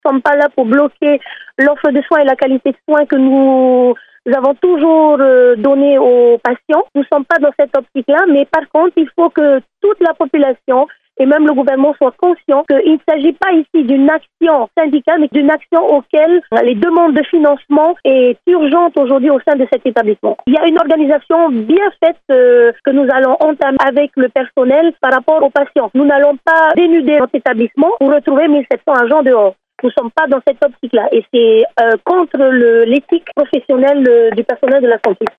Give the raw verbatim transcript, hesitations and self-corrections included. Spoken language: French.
Nous ne sommes pas là pour bloquer l'offre de soins et la qualité de soins que nous avons toujours euh, donné aux patients. Nous ne sommes pas dans cette optique-là, mais par contre, il faut que toute la population et même le gouvernement soit conscient qu'il ne s'agit pas ici d'une action syndicale, mais d'une action auquel les demandes de financement est urgente aujourd'hui au sein de cet établissement. Il y a une organisation bien faite euh, que nous allons entamer avec le personnel par rapport aux patients. Nous n'allons pas dénuder notre établissement pour retrouver mille sept cents agents dehors. Nous ne sommes pas dans cette optique-là et c'est euh, contre le, l'éthique professionnelle euh, du personnel de la santé.